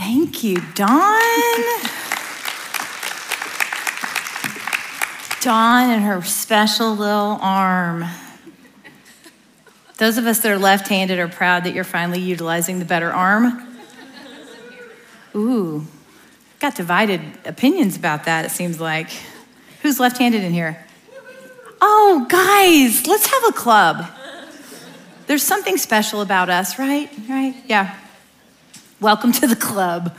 Thank you, Dawn. Dawn and her special little arm. Those of us that are left-handed are proud that you're finally utilizing the better arm. Ooh, got divided opinions about that, it seems like. Who's left-handed in here? Oh, guys, let's have a club. There's something special about us, right? Right? Yeah. Welcome to the club.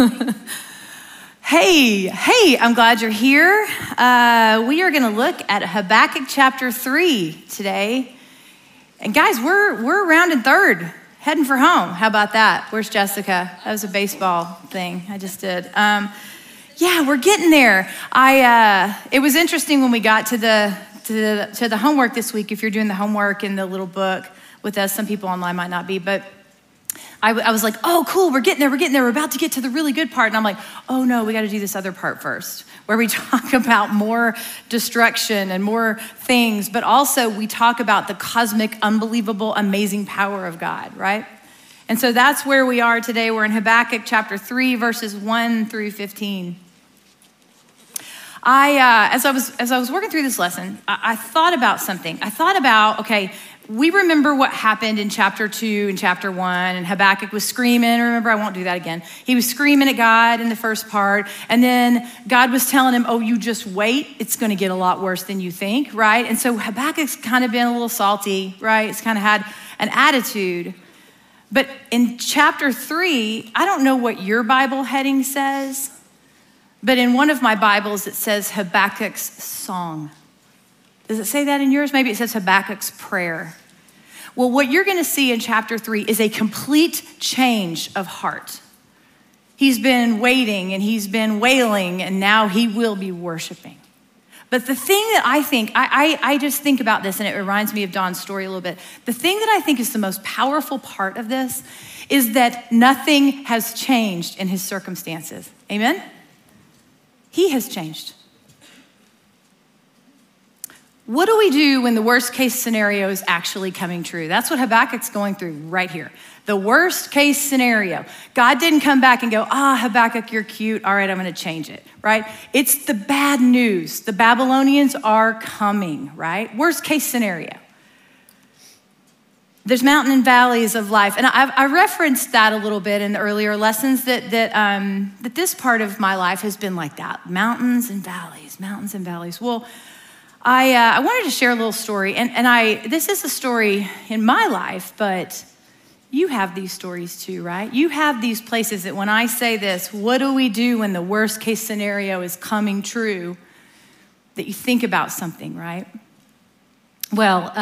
Hey, I'm glad you're here. We are going to look at Habakkuk chapter 3 today. And guys, we're around in third, heading for home. How about that? Where's Jessica? That was a baseball thing I just did. Yeah, we're getting there. It was interesting when we got to the homework this week. If you're doing the homework in the little book with us, some people online might not be, but I was like, oh, cool, we're getting there. We're about to get to the really good part. And I'm like, oh no, we got to do this other part first, where we talk about more destruction and more things, but also we talk about the cosmic, unbelievable, amazing power of God, right? And so that's where we are today. We're in Habakkuk chapter 3, verses 1 through 15. As I was working through this lesson, I thought about something. Okay, we remember what happened in chapter 2 and chapter 1, and Habakkuk was screaming. Remember, I won't do that again. He was screaming at God in the first part, and then God was telling him, oh, you just wait. It's going to get a lot worse than you think, right? And so Habakkuk's kind of been a little salty, right? It's kind of had an attitude. But in chapter 3, I don't know what your Bible heading says, but in one of my Bibles, it says Habakkuk's song. Does it say that in yours? Maybe it says Habakkuk's prayer. Well, what you're going to see in chapter 3 is a complete change of heart. He's been waiting and he's been wailing, and now he will be worshiping. But the thing that I think, I just think about this, and it reminds me of Dawn's story a little bit. The thing that I think is the most powerful part of this is that nothing has changed in his circumstances. Amen? He has changed. What do we do when the worst case scenario is actually coming true? That's what Habakkuk's going through right here. The worst case scenario. God didn't come back and go, Habakkuk, you're cute. All right, I'm going to change it, right? It's the bad news. The Babylonians are coming, right? Worst case scenario. There's mountain and valleys of life. And I referenced that a little bit in the earlier lessons that this part of my life has been like that. Mountains and valleys. Well, I wanted to share a little story, and this is a story in my life, but you have these stories too, right? You have these places that when I say this, what do we do when the worst case scenario is coming true, that you think about something, right? Well,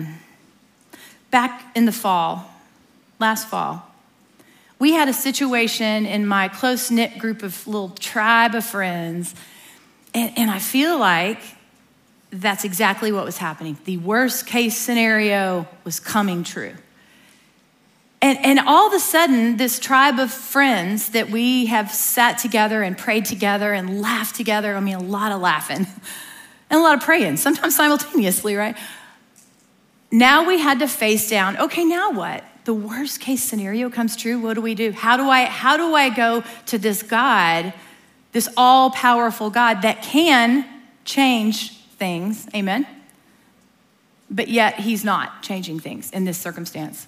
back in the last fall, we had a situation in my close-knit group of little tribe of friends, and I feel like that's exactly what was happening. The worst case scenario was coming true. And all of a sudden, this tribe of friends that we have sat together and prayed together and laughed together, a lot of laughing and a lot of praying, sometimes simultaneously, right? Now we had to face down, okay, now what? The worst case scenario comes true, what do we do? How do I go to this God, this all-powerful God that can change things, amen? But yet he's not changing things in this circumstance.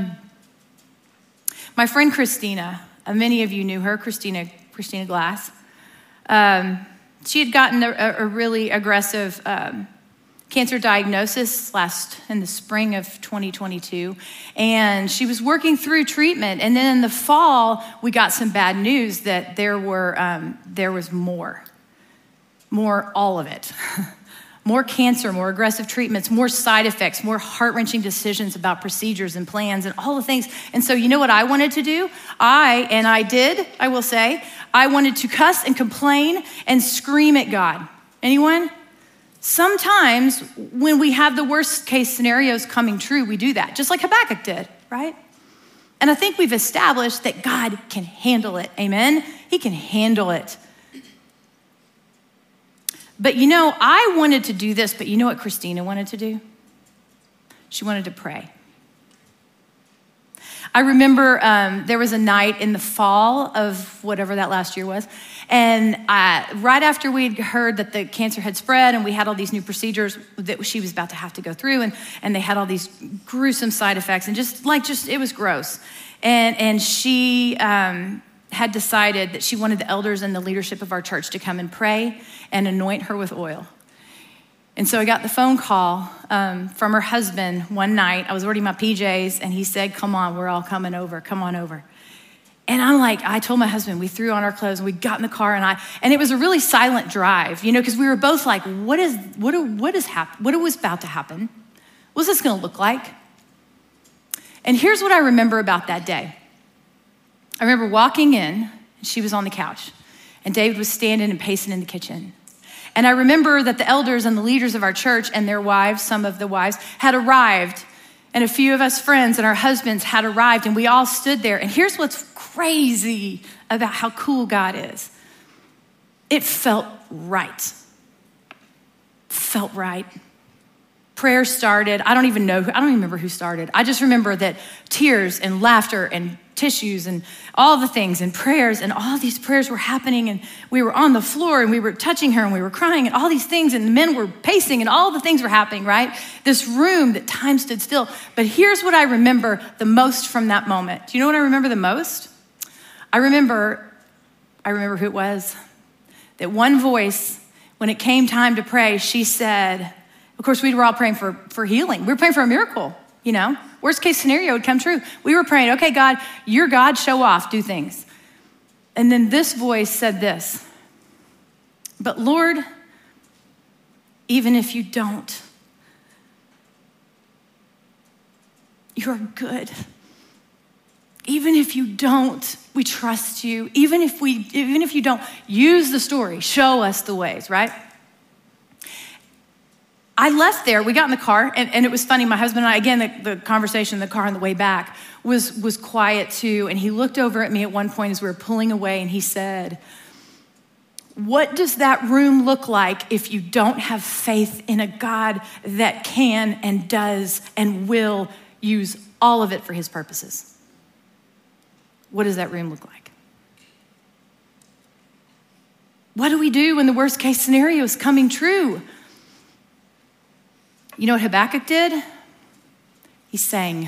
My friend Christina, many of you knew her, Christina Glass. She had gotten a really aggressive cancer diagnosis in the spring of 2022, and she was working through treatment. And then in the fall, we got some bad news that there was more, all of it. More cancer, more aggressive treatments, more side effects, more heart-wrenching decisions about procedures and plans and all the things. And so you know what I wanted to do? I will say, I wanted to cuss and complain and scream at God. Anyone? Sometimes when we have the worst case scenarios coming true, we do that, just like Habakkuk did, right? And I think we've established that God can handle it, amen? He can handle it. But I wanted to do this, but you know what Christina wanted to do? She wanted to pray. I remember there was a night in the fall of whatever that last year was, and right after we'd heard that the cancer had spread and we had all these new procedures that she was about to have to go through, and they had all these gruesome side effects, and just it was gross. And she had decided that she wanted the elders and the leadership of our church to come and pray and anoint her with oil. And so I got the phone call from her husband one night. I was already in my PJs, and he said, come on, we're all coming over. Come on over. And I told my husband, we threw on our clothes, and we got in the car, and it was a really silent drive, because we were both like, what was about to happen? What's this gonna look like? And here's what I remember about that day. I remember walking in, and she was on the couch, and David was standing and pacing in the kitchen. And I remember that the elders and the leaders of our church and their wives, some of the wives, had arrived. And a few of us friends and our husbands had arrived, and we all stood there. And here's what's crazy about how cool God is. It felt right. Felt right. Prayer started. I don't even remember who started. I just remember that tears and laughter and tissues and all the things and prayers, and all these prayers were happening, and we were on the floor and we were touching her and we were crying and all these things, and the men were pacing and all the things were happening, right? This room that time stood still. But here's what I remember the most from that moment. Do you know what I remember the most? I remember who it was. That one voice, when it came time to pray, she said, of course, we were all praying for healing. We were praying for a miracle, Worst case scenario would come true. We were praying, okay, God, you're God, show off, do things. And then this voice said this, but Lord, even if you don't, you're good. Even if you don't, we trust you. Even if you don't, use the story, show us the ways, right? I left there, we got in the car, and it was funny. My husband and I, again, the conversation in the car on the way back was quiet too. And he looked over at me at one point as we were pulling away, and he said, what does that room look like if you don't have faith in a God that can and does and will use all of it for his purposes? What does that room look like? What do we do when the worst case scenario is coming true? You know what Habakkuk did? He sang.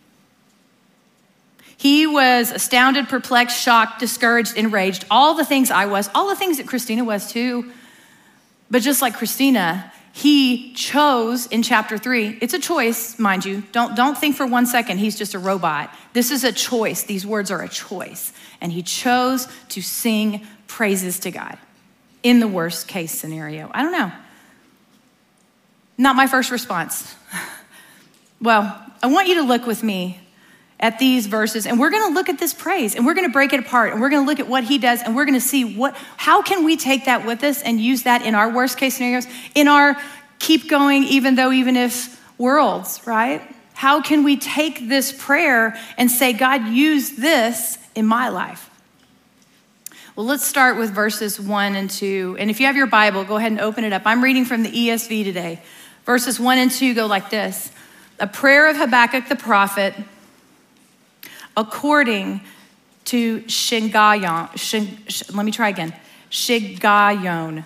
He was astounded, perplexed, shocked, discouraged, enraged, all the things I was, all the things that Christina was too. But just like Christina, he chose in chapter 3. It's a choice, mind you. Don't think for 1 second he's just a robot. This is a choice. These words are a choice. And he chose to sing praises to God in the worst case scenario. I don't know. Not my first response. Well, I want you to look with me at these verses, and we're going to look at this praise, and we're going to break it apart, and we're going to look at what he does, and we're going to see how can we take that with us and use that in our worst case scenarios, in our keep going even if worlds, right? How can we take this prayer and say, God, use this in my life? Well, let's start with verses 1 and 2. And if you have your Bible, go ahead and open it up. I'm reading from the ESV today. Verses 1 and 2 go like this. A prayer of Habakkuk the prophet according to Shigayon. Let me try again. Shigayon.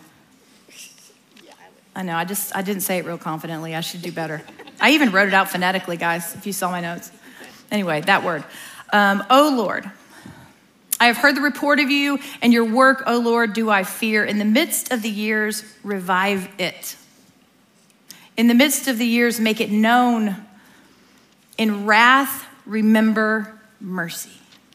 I know, I didn't say it real confidently. I should do better. I even wrote it out phonetically, guys, if you saw my notes. Anyway, that word. O Lord, I have heard the report of you, and your work, O Lord, do I fear. In the midst of the years, revive it. In the midst of the years, make it known. In wrath, remember mercy.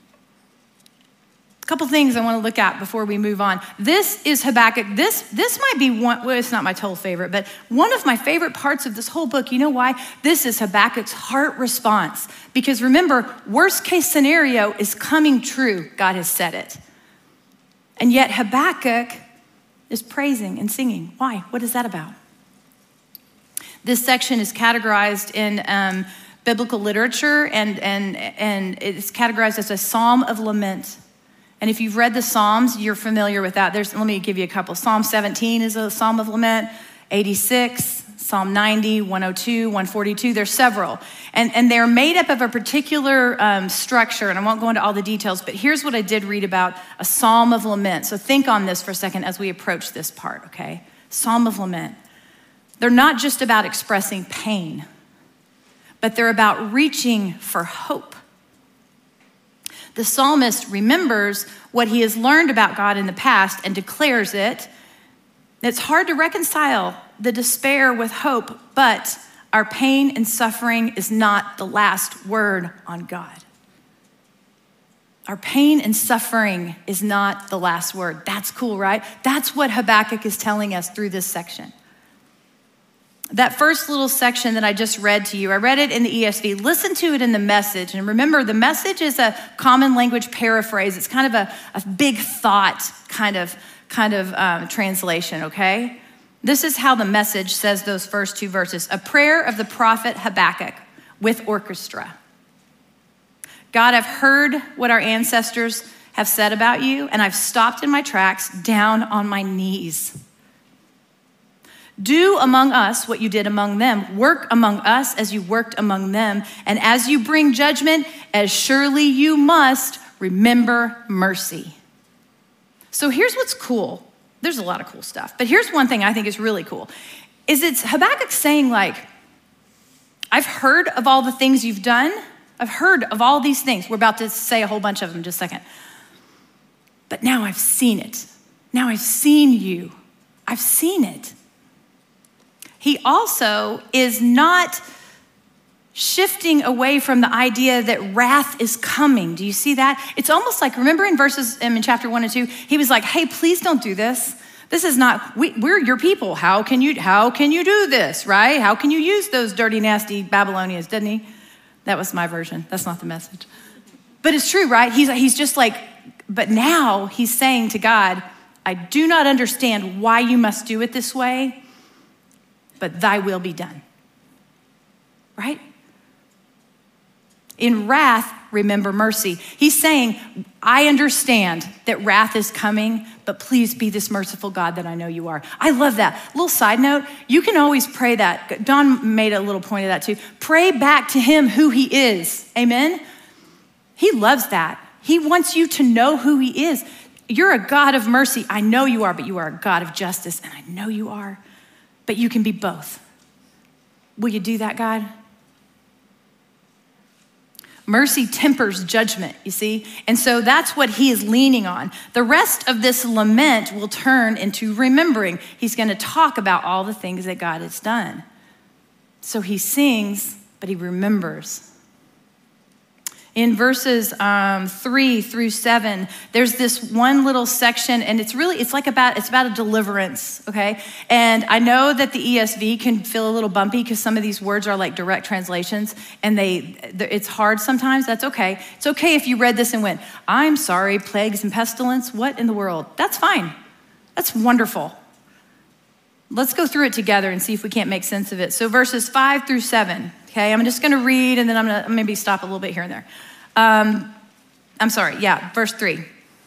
A couple things I want to look at before we move on. This is Habakkuk. This might be one, well, it's not my total favorite, but one of my favorite parts of this whole book. You know why? This is Habakkuk's heart response. Because remember, worst case scenario is coming true. God has said it. And yet Habakkuk is praising and singing. Why? What is that about? This section is categorized in biblical literature, and it's categorized as a psalm of lament. And if you've read the Psalms, you're familiar with that. Let me give you a couple. Psalm 17 is a psalm of lament. 86, Psalm 90, 102, 142, there's several. And they're made up of a particular structure, and I won't go into all the details, but here's what I did read about a Psalm of Lament. So think on this for a second as we approach this part, okay? Psalm of Lament. They're not just about expressing pain, but they're about reaching for hope. The psalmist remembers what he has learned about God in the past and declares it. It's hard to reconcile the despair with hope, but our pain and suffering is not the last word on God. Our pain and suffering is not the last word. That's cool, right? That's what Habakkuk is telling us through this section. That first little section that I just read to you, I read it in the ESV. Listen to it in the Message. And remember, the Message is a common language paraphrase. It's kind of a big thought kind of translation, okay? This is how the Message says those first two verses. A prayer of the prophet Habakkuk with orchestra. God, I've heard what our ancestors have said about you, and I've stopped in my tracks down on my knees. Do among us what you did among them. Work among us as you worked among them. And as you bring judgment, as surely you must, remember mercy. So here's what's cool. There's a lot of cool stuff. But here's one thing I think is really cool. Is it's Habakkuk saying like, I've heard of all the things you've done. I've heard of all these things. We're about to say a whole bunch of them in just a second. But now I've seen it. Now I've seen you. I've seen it. He also is not shifting away from the idea that wrath is coming. Do you see that? It's almost like, remember in verses in chapter 1 and 2, he was like, hey, please don't do this. This is not, we're your people. How can you do this, right? How can you use those dirty, nasty Babylonians, didn't he? That was my version. That's not the Message. But it's true, right? He's just like, but now he's saying to God, I do not understand why you must do it this way, but thy will be done, right? In wrath, remember mercy. He's saying, I understand that wrath is coming, but please be this merciful God that I know you are. I love that. Little side note, you can always pray that. Don made a little point of that too. Pray back to him who he is, amen? He loves that. He wants you to know who he is. You're a God of mercy. I know you are, but you are a God of justice, and I know you are. But you can be both. Will you do that, God? Mercy tempers judgment, you see? And so that's what he is leaning on. The rest of this lament will turn into remembering. He's going to talk about all the things that God has done. So he sings, but he remembers. In verses 3 through 7, there's this one little section, and it's about a deliverance, okay? And I know that the ESV can feel a little bumpy because some of these words are like direct translations, and it's hard sometimes. That's okay. It's okay if you read this and went, I'm sorry, plagues and pestilence, what in the world? That's fine. That's wonderful. Let's go through it together and see if we can't make sense of it. So verses 5 through 7, okay? I'm just gonna read and then I'm gonna maybe stop a little bit here and there. Verse 3.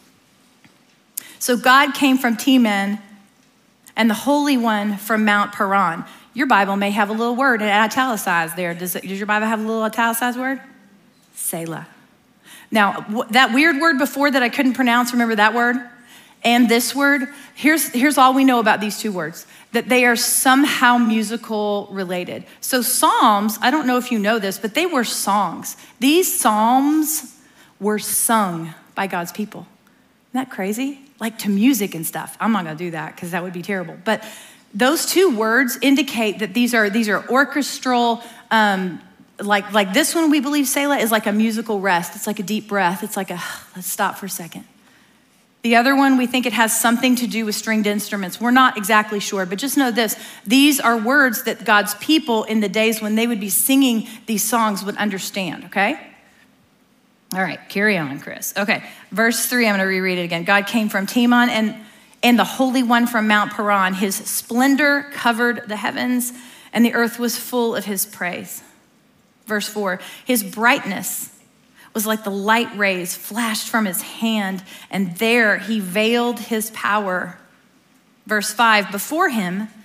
So God came from Teman and the Holy One from Mount Paran. Your Bible may have a little word italicized there. Does your Bible have a little italicized word? Selah. Now, that weird word before that I couldn't pronounce, remember that word? And this word, here's all we know about these two words, that they are somehow musical related. So Psalms, I don't know if you know this, but they were songs. These Psalms were sung by God's people. Isn't that crazy? Like to music and stuff. I'm not gonna do that because that would be terrible. But those two words indicate that these are orchestral, like this one we believe Selah is like a musical rest. It's like a deep breath. It's like let's stop for a second. The other one, we think it has something to do with stringed instruments. We're not exactly sure, but just know this. These are words that God's people in the days when they would be singing these songs would understand, okay? All right, carry on, Chris. Okay, verse 3, I'm gonna reread it again. God came from Teman and the Holy One from Mount Paran. His splendor covered the heavens and the earth was full of his praise. Verse 4, his brightness was like the light rays flashed from his hand, and there he veiled his power. Verse 5, before him,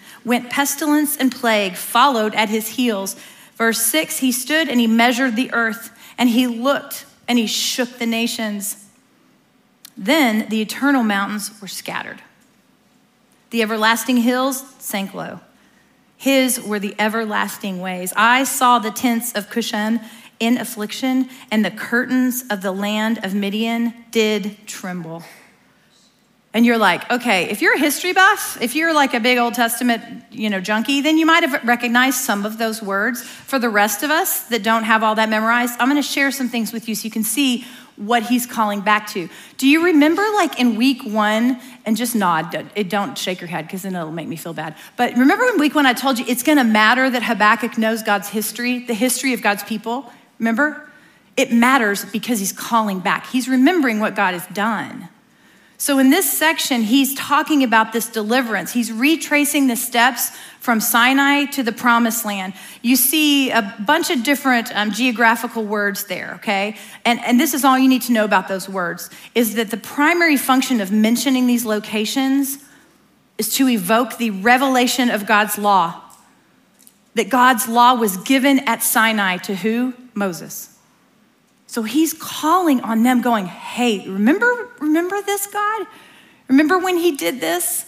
went pestilence and plague, followed at his heels. Verse 6, he stood and he measured the earth, and he looked and he shook the nations. Then the eternal mountains were scattered. The everlasting hills sank low. His were the everlasting ways. I saw the tents of Cushan in affliction, and the curtains of the land of Midian did tremble. And you're like, okay, if you're a history buff, if you're like a big Old Testament, junkie, then you might have recognized some of those words. For the rest of us that don't have all that memorized, I'm gonna share some things with you so you can see what he's calling back to. Do you remember like in week 1, and just nod, don't shake your head because then it'll make me feel bad. But remember in week 1, I told you it's gonna matter that Habakkuk knows God's history, the history of God's people, remember? It matters because he's calling back. He's remembering what God has done. So in this section, he's talking about this deliverance. He's retracing the steps from Sinai to the promised land. You see a bunch of different geographical words there, okay? And this is all you need to know about those words, is that the primary function of mentioning these locations is to evoke the revelation of God's law. That God's law was given at Sinai to who? Moses. So he's calling on them going, hey, remember this, God? Remember when he did this?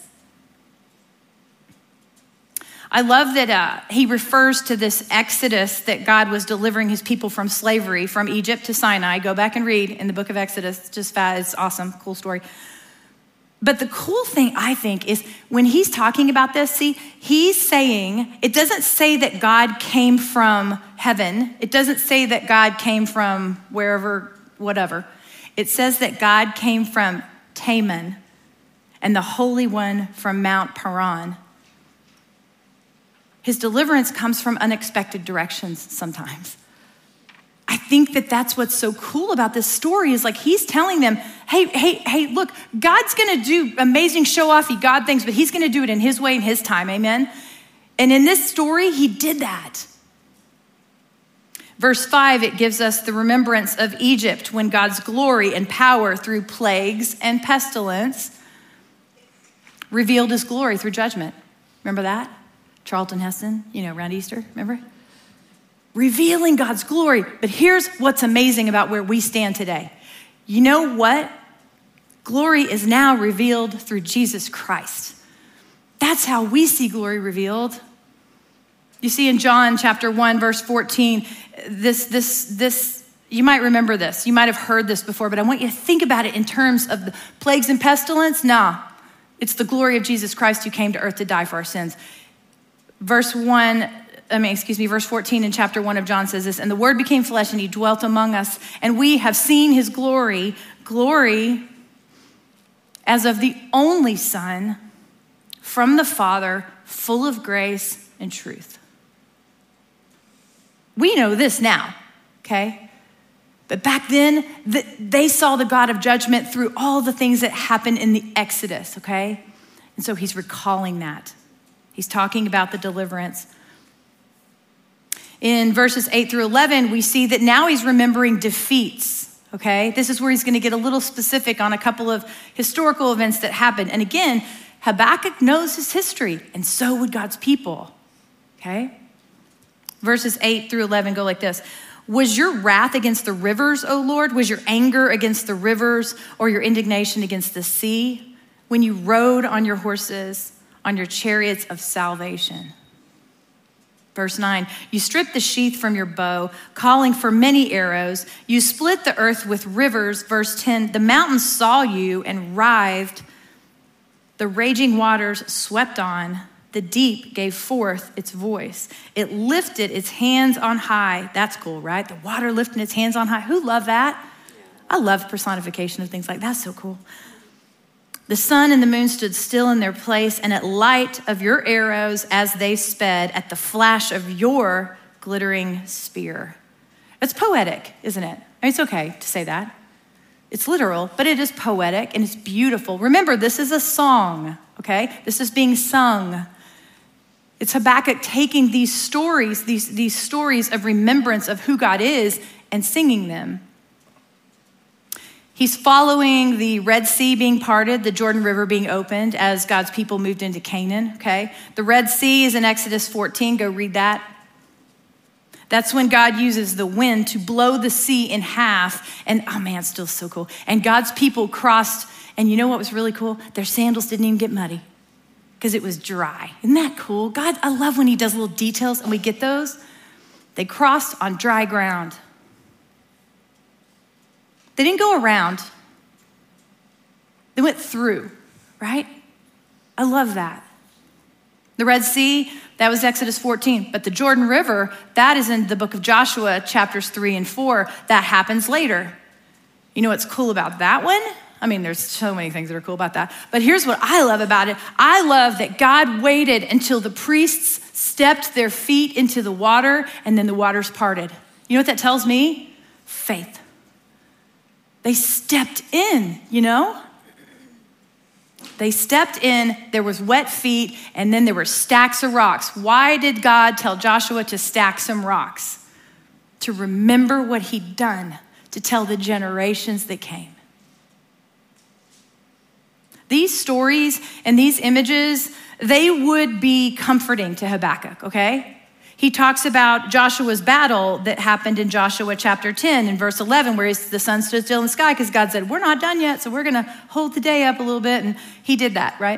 I love that he refers to this exodus that God was delivering his people from slavery, from Egypt to Sinai. Go back and read in the book of Exodus. It's just it's awesome, cool story. But the cool thing, I think, is when he's talking about this, see, he's saying, it doesn't say that God came from heaven. It doesn't say that God came from wherever, whatever. It says that God came from Teman and the Holy One from Mount Paran. His deliverance comes from unexpected directions sometimes. I think that that's what's so cool about this story is like he's telling them, hey, look, God's gonna do amazing show-offy God things, but he's gonna do it in his way and his time, amen? And in this story, he did that. Verse 5, it gives us the remembrance of Egypt when God's glory and power through plagues and pestilence revealed his glory through judgment. Remember that? Charlton Heston, around Easter, remember? Revealing God's glory. But here's what's amazing about where we stand today. You know what? Glory is now revealed through Jesus Christ. That's how we see glory revealed. You see in John chapter 1, verse 14, this, you might remember this. You might have heard this before, but I want you to think about it in terms of the plagues and pestilence. Nah, it's the glory of Jesus Christ who came to earth to die for our sins. Verse 14 in chapter 1 of John says this, and the word became flesh and he dwelt among us, and we have seen his glory as of the only Son from the Father, full of grace and truth. We know this now, okay? But back then, they saw the God of judgment through all the things that happened in the Exodus, okay? And so he's recalling that. He's talking about the deliverance. In verses 8 through 11, we see that now he's remembering defeats, okay? This is where he's gonna get a little specific on a couple of historical events that happened. And again, Habakkuk knows his history, and so would God's people, okay? Verses 8 through 11 go like this. Was your wrath against the rivers, O Lord? Was your anger against the rivers, or your indignation against the sea? When you rode on your horses, on your chariots of salvation. Verse 9, you stripped the sheath from your bow, calling for many arrows. You split the earth with rivers. Verse 10, the mountains saw you and writhed. The raging waters swept on. The deep gave forth its voice. It lifted its hands on high. That's cool, right? The water lifting its hands on high. Who loved that? I love personification of things like that. That's so cool. The sun and the moon stood still in their place, and at light of your arrows as they sped, at the flash of your glittering spear. It's poetic, isn't it? I mean, it's okay to say that. It's literal, but it is poetic and it's beautiful. Remember, this is a song, okay? This is being sung. It's Habakkuk taking these stories, these stories of remembrance of who God is and singing them. He's following the Red Sea being parted, the Jordan River being opened as God's people moved into Canaan, okay? The Red Sea is in Exodus 14. Go read that. That's when God uses the wind to blow the sea in half. And oh man, it's still so cool. And God's people crossed, and you know what was really cool? Their sandals didn't even get muddy because it was dry. Isn't that cool? God, I love when he does little details and we get those. They crossed on dry ground. They didn't go around. They went through, right? I love that. The Red Sea, that was Exodus 14. But the Jordan River, that is in the book of Joshua, chapters 3 and 4. That happens later. You know what's cool about that one? I mean, there's so many things that are cool about that. But here's what I love about it. I love that God waited until the priests stepped their feet into the water and then the waters parted. You know what that tells me? Faith. They stepped in, you know? They stepped in, there was wet feet, and then there were stacks of rocks. Why did God tell Joshua to stack some rocks? To remember what he'd done, to tell the generations that came. These stories and these images, they would be comforting to Habakkuk, okay? He talks about Joshua's battle that happened in Joshua chapter 10 in verse 11, where the sun stood still in the sky because God said, we're not done yet, so we're going to hold the day up a little bit. And he did that, right?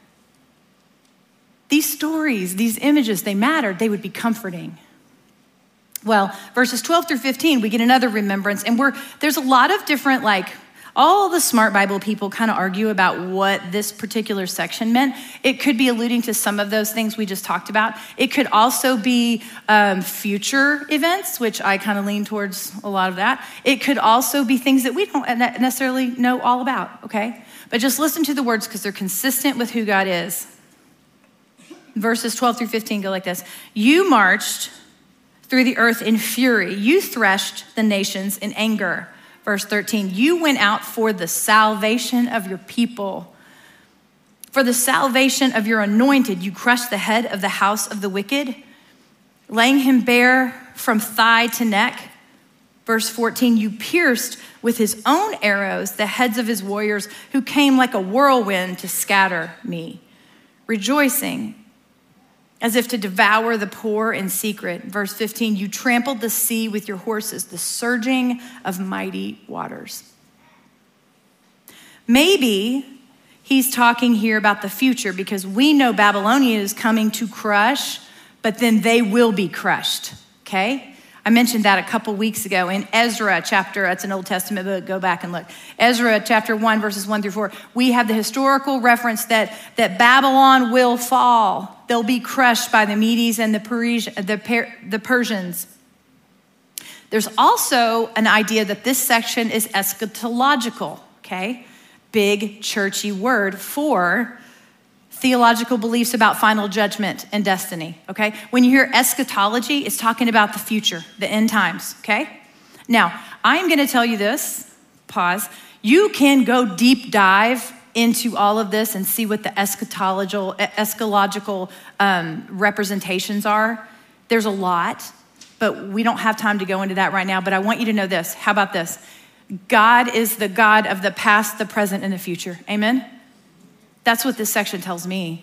These stories, these images, they mattered. They would be comforting. Well, verses 12 through 15, we get another remembrance. And there's a lot of different, all the smart Bible people kind of argue about what this particular section meant. It could be alluding to some of those things we just talked about. It could also be future events, which I kind of lean towards a lot of that. It could also be things that we don't necessarily know all about, okay? But just listen to the words because they're consistent with who God is. Verses 12 through 15 go like this. You marched through the earth in fury. You threshed the nations in anger. Verse 13, you went out for the salvation of your people. For the salvation of your anointed, you crushed the head of the house of the wicked, laying him bare from thigh to neck. Verse 14, you pierced with his own arrows the heads of his warriors who came like a whirlwind to scatter me, rejoicing as if to devour the poor in secret. Verse 15, you trampled the sea with your horses, the surging of mighty waters. Maybe he's talking here about the future because we know Babylonia is coming to crush, but then they will be crushed, okay? I mentioned that a couple weeks ago in Ezra chapter, that's an Old Testament book, go back and look. Ezra chapter 1, verses 1 through 4. We have the historical reference that Babylon will fall. They'll be crushed by the Medes and the Persians. There's also an idea that this section is eschatological, okay? Big churchy word for theological beliefs about final judgment and destiny, okay? When you hear eschatology, it's talking about the future, the end times, okay? Now, I'm gonna tell you this, pause. You can go deep dive into all of this and see what the eschatological representations are. There's a lot, but we don't have time to go into that right now, but I want you to know this. How about this? God is the God of the past, the present, and the future, amen? That's what this section tells me.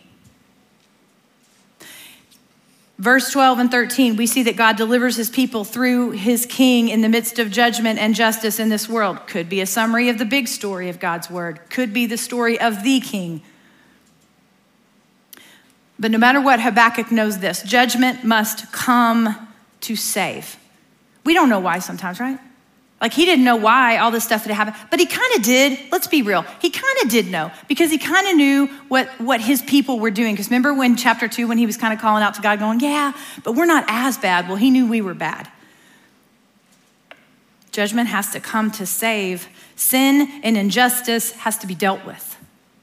Verse 12 and 13, we see that God delivers his people through his king in the midst of judgment and justice in this world. Could be a summary of the big story of God's word. Could be the story of the king. But no matter what, Habakkuk knows this. Judgment must come to save. We don't know why sometimes, right? He didn't know why all this stuff had happened, but he kind of did. Let's be real. He kind of did know because he kind of knew what his people were doing. Because remember when chapter 2, when he was kind of calling out to God going, yeah, but we're not as bad. Well, he knew we were bad. Judgment has to come to save. Sin and injustice has to be dealt with.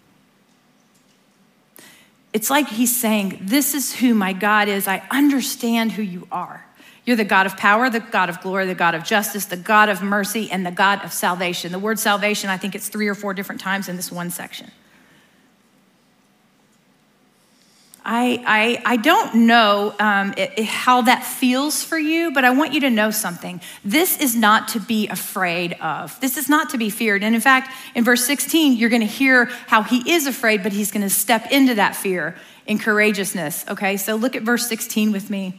It's like he's saying, this is who my God is. I understand who you are. You're the God of power, the God of glory, the God of justice, the God of mercy, and the God of salvation. The word salvation, I think it's 3 or 4 different times in this one section. I don't know how that feels for you, but I want you to know something. This is not to be afraid of. This is not to be feared. And in fact, in verse 16, you're going to hear how he is afraid, but he's going to step into that fear in courageousness. Okay, so look at verse 16 with me.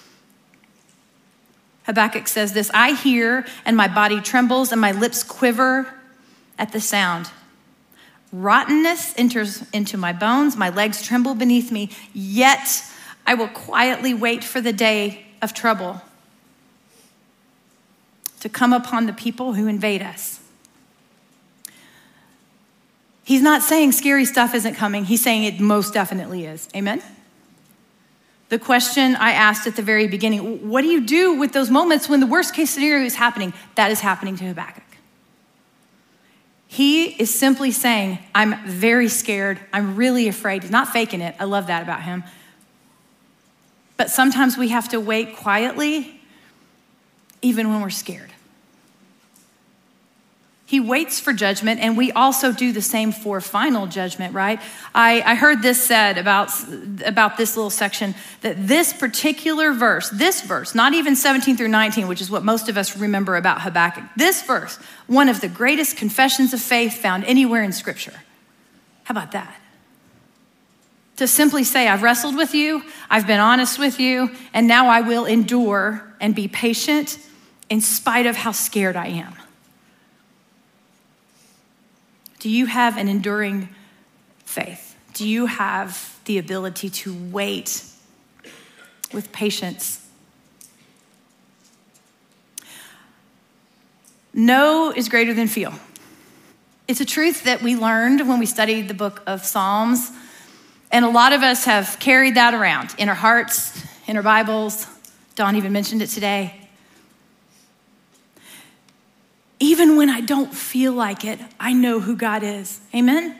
Habakkuk says this, I hear and my body trembles and my lips quiver at the sound. Rottenness enters into my bones, my legs tremble beneath me, yet I will quietly wait for the day of trouble to come upon the people who invade us. He's not saying scary stuff isn't coming. He's saying it most definitely is. Amen? The question I asked at the very beginning, what do you do with those moments when the worst case scenario is happening? That is happening to Habakkuk. He is simply saying, I'm very scared. I'm really afraid. He's not faking it. I love that about him. But sometimes we have to wait quietly, even when we're scared. He waits for judgment, and we also do the same for final judgment, right? I heard this said about this little section, that this particular verse, not even 17 through 19, which is what most of us remember about Habakkuk, this verse, one of the greatest confessions of faith found anywhere in Scripture. How about that? To simply say, I've wrestled with you, I've been honest with you, and now I will endure and be patient in spite of how scared I am. Do you have an enduring faith? Do you have the ability to wait with patience? Know is greater than feel. It's a truth that we learned when we studied the book of Psalms, and a lot of us have carried that around in our hearts, in our Bibles. Dawn even mentioned it today. Even when I don't feel like it, I know who God is. Amen?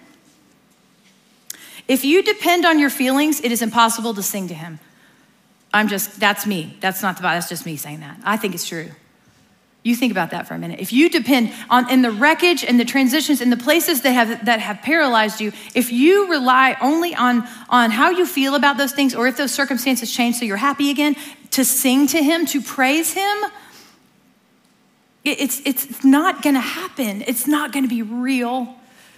If you depend on your feelings, it is impossible to sing to him. That's me. That's not the Bible. That's just me saying that. I think it's true. You think about that for a minute. If you depend in the wreckage and the transitions and the places that have paralyzed you, if you rely only on how you feel about those things, or if those circumstances change so you're happy again, to sing to him, to praise him, it's not going to happen. It's not going to be real.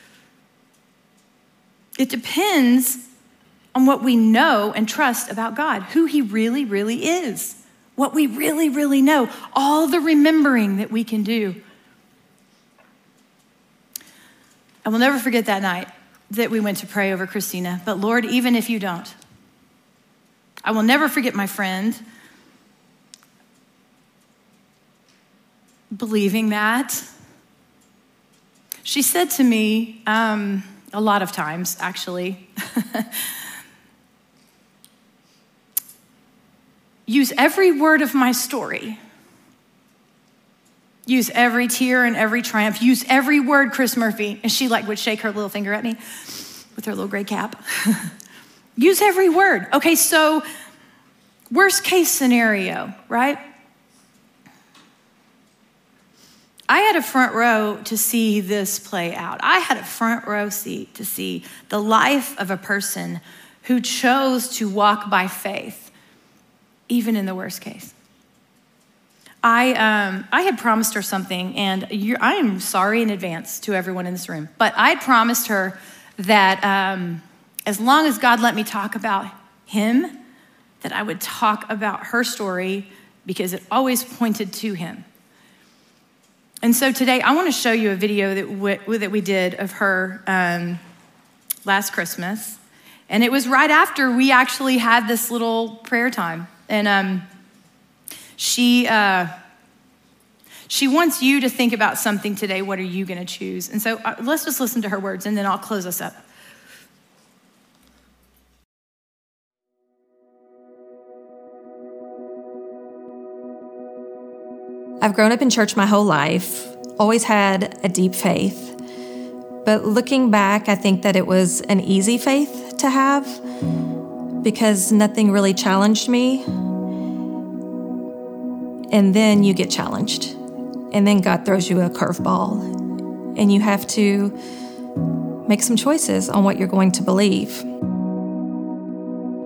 It depends on what we know and trust about God, who he really, really is, what we really, really know, all the remembering that we can do. I will never forget that night that we went to pray over Christina, but Lord, even if you don't, I will never forget my friend believing that. She said to me, a lot of times actually, use every word of my story. Use every tear and every triumph. Use every word, Chris Murphy. And she would shake her little finger at me with her little gray cap. Use every word. Okay, so worst case scenario, right? I had a front row to see this play out. I had a front row seat to see the life of a person who chose to walk by faith, even in the worst case. I had promised her something, and I am sorry in advance to everyone in this room, but I promised her that as long as God let me talk about him, that I would talk about her story because it always pointed to him. And so today, I want to show you a video that we did of her last Christmas. And it was right after we actually had this little prayer time. And she wants you to think about something today. What are you going to choose? And so let's just listen to her words, and then I'll close us up. I've grown up in church my whole life, always had a deep faith. But looking back, I think that it was an easy faith to have because nothing really challenged me. And then you get challenged. And then God throws you a curveball. And you have to make some choices on what you're going to believe.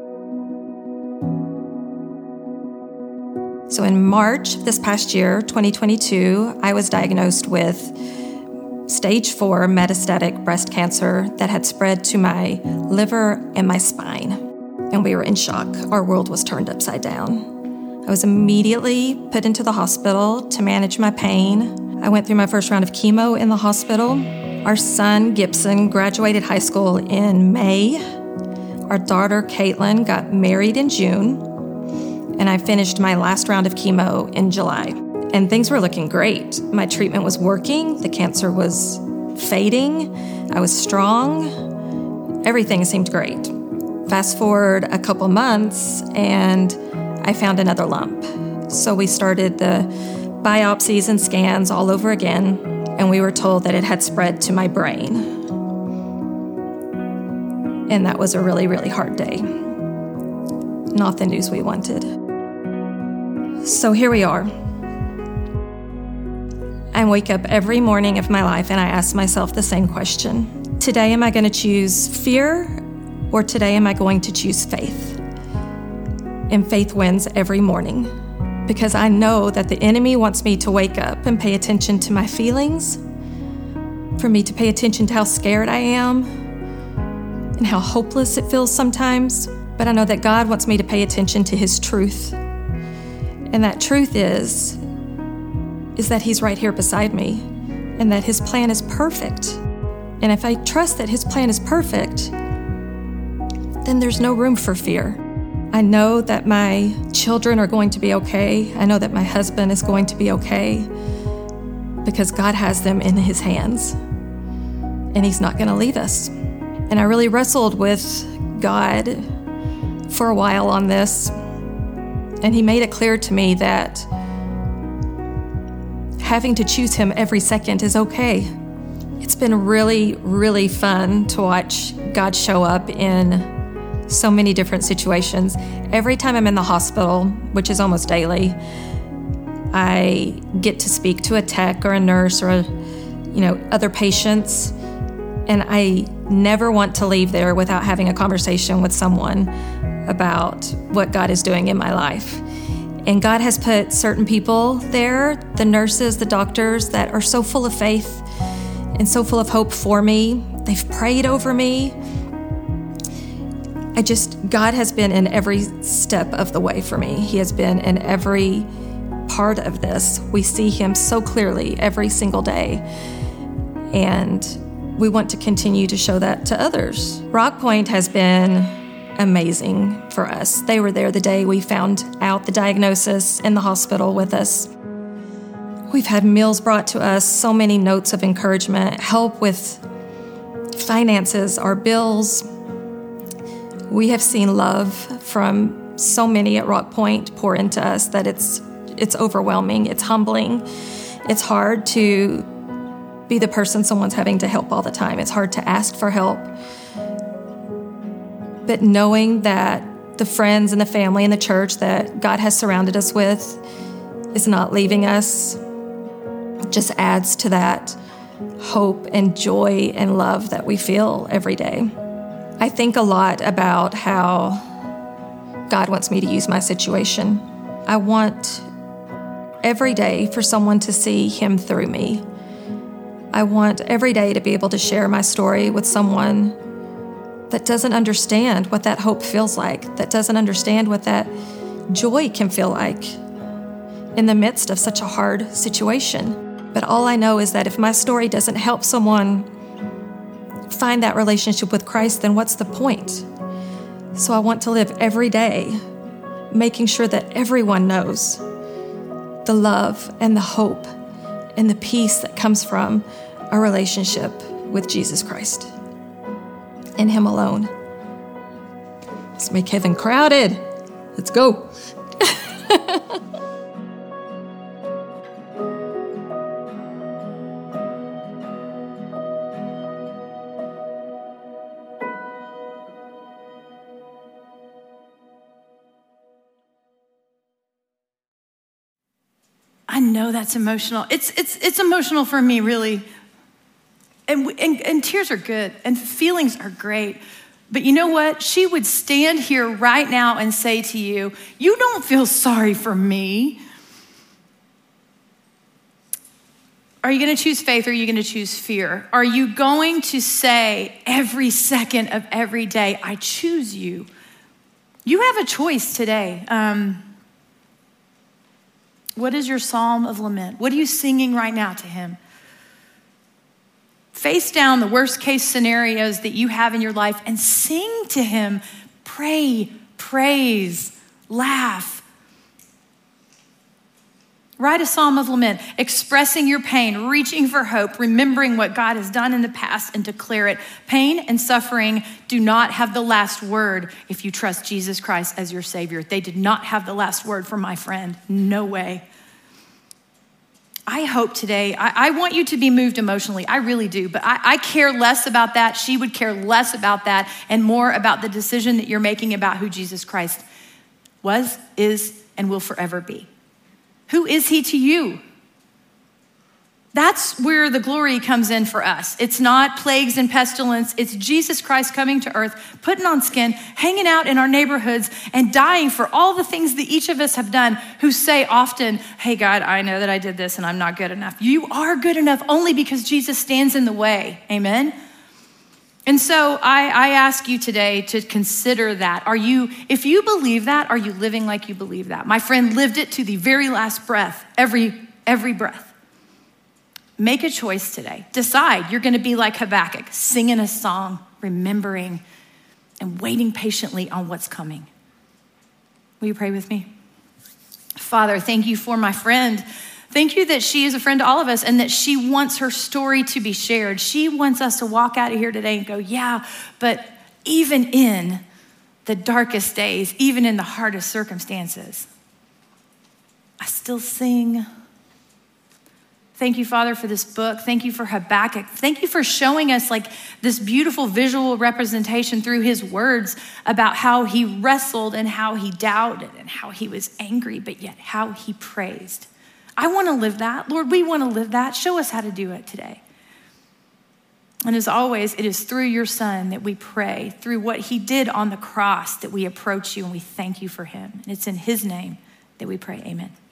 So in March of this past year, 2022, I was diagnosed with stage 4 metastatic breast cancer that had spread to my liver and my spine. And we were in shock. Our world was turned upside down. I was immediately put into the hospital to manage my pain. I went through my first round of chemo in the hospital. Our son, Gibson, graduated high school in May. Our daughter, Caitlin, got married in June. And I finished my last round of chemo in July. And things were looking great. My treatment was working. The cancer was fading. I was strong. Everything seemed great. Fast forward a couple months, and I found another lump. So we started the biopsies and scans all over again, and we were told that it had spread to my brain. And that was a really, really hard day. Not the news we wanted. So here we are. I wake up every morning of my life and I ask myself the same question. Today, am I going to choose fear, or today am I going to choose faith? And faith wins every morning, because I know that the enemy wants me to wake up and pay attention to my feelings, for me to pay attention to how scared I am and how hopeless it feels sometimes. But I know that God wants me to pay attention to his truth. And that truth is that he's right here beside me, and that his plan is perfect. And if I trust that his plan is perfect, then there's no room for fear. I know that my children are going to be okay. I know that my husband is going to be okay, because God has them in his hands, and he's not going to leave us. And I really wrestled with God for a while on this, and he made it clear to me that having to choose him every second is okay. It's been really, really fun to watch God show up in so many different situations. Every time I'm in the hospital, which is almost daily, I get to speak to a tech or a nurse or other patients, and I never want to leave there without having a conversation with someone about what God is doing in my life. And God has put certain people there, the nurses, the doctors, that are so full of faith and so full of hope for me. They've prayed over me. God has been in every step of the way for me. He has been in every part of this. We see him so clearly every single day. And we want to continue to show that to others. Rock Point has been amazing for us. They were there the day we found out the diagnosis in the hospital with us. We've had meals brought to us, so many notes of encouragement, help with finances, our bills. We have seen love from so many at Rock Point pour into us that it's overwhelming, it's humbling. It's hard to be the person someone's having to help all the time. It's hard to ask for help. But knowing that the friends and the family and the church that God has surrounded us with is not leaving us just adds to that hope and joy and love that we feel every day. I think a lot about how God wants me to use my situation. I want every day for someone to see him through me. I want every day to be able to share my story with someone that doesn't understand what that hope feels like, that doesn't understand what that joy can feel like in the midst of such a hard situation. But all I know is that if my story doesn't help someone find that relationship with Christ, then what's the point? So I want to live every day making sure that everyone knows the love and the hope and the peace that comes from a relationship with Jesus Christ and him alone. Let's make heaven crowded. Let's go. I know that's emotional. It's emotional for me, really. And tears are good, and feelings are great. But you know what? She would stand here right now and say to you, you don't feel sorry for me. Are you going to choose faith or are you going to choose fear? Are you going to say every second of every day, I choose you? You have a choice today. What is your psalm of lament? What are you singing right now to him? Face down the worst case scenarios that you have in your life and sing to him. Pray, praise, laugh. Write a psalm of lament, expressing your pain, reaching for hope, remembering what God has done in the past and declare it. Pain and suffering do not have the last word if you trust Jesus Christ as your Savior. They did not have the last word for my friend. No way. I hope today, I want you to be moved emotionally. I really do, but I care less about that. She would care less about that and more about the decision that you're making about who Jesus Christ was, is, and will forever be. Who is he to you? That's where the glory comes in for us. It's not plagues and pestilence. It's Jesus Christ coming to earth, putting on skin, hanging out in our neighborhoods and dying for all the things that each of us have done, who say often, hey God, I know that I did this and I'm not good enough. You are good enough only because Jesus stands in the way. Amen. And so I ask you today to consider that. If you believe that, are you living like you believe that? My friend lived it to the very last breath, every breath. Make a choice today. Decide you're gonna be like Habakkuk, singing a song, remembering, and waiting patiently on what's coming. Will you pray with me? Father, thank you for my friend. Thank you that she is a friend to all of us and that she wants her story to be shared. She wants us to walk out of here today and go, yeah, but even in the darkest days, even in the hardest circumstances, I still sing. Thank you, Father, for this book. Thank you for Habakkuk. Thank you for showing us like this beautiful visual representation through his words about how he wrestled and how he doubted and how he was angry, but yet how he praised. I want to live that. Lord, we want to live that. Show us how to do it today. And as always, it is through your Son that we pray, through what he did on the cross that we approach you and we thank you for him. And it's in his name that we pray. Amen.